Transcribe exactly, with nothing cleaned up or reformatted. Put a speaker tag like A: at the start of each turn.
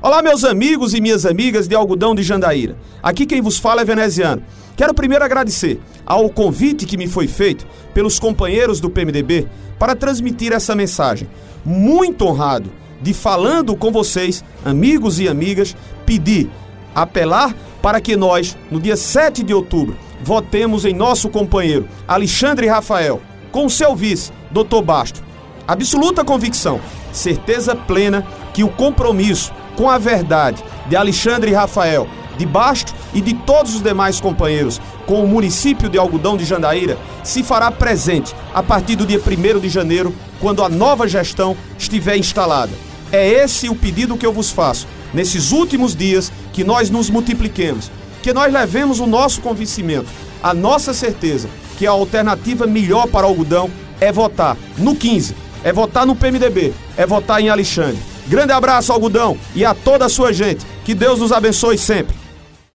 A: Olá, meus amigos e minhas amigas de Algodão de Jandaíra. Aqui quem vos fala é veneziano. Quero primeiro agradecer ao convite que me foi feito pelos companheiros do P M D B para transmitir essa mensagem. Muito honrado de, falando com vocês, amigos e amigas, pedir, apelar para que nós, no dia sete de outubro, votemos em nosso companheiro Alexandre Rafael, com seu vice, doutor Basto. Absoluta convicção, certeza plena que o compromisso com a verdade de Alexandre Rafael, de Basto e de todos os demais companheiros com o município de Algodão de Jandaíra se fará presente a partir do dia primeiro de janeiro, quando a nova gestão estiver instalada. É esse o pedido que eu vos faço, nesses últimos dias, que nós nos multipliquemos, que nós levemos o nosso convencimento, a nossa certeza que a alternativa melhor para Algodão é votar no quinze, é votar no P M D B, é votar em Alexandre. Grande abraço, Algodão, e a toda a sua gente. Que Deus nos abençoe sempre.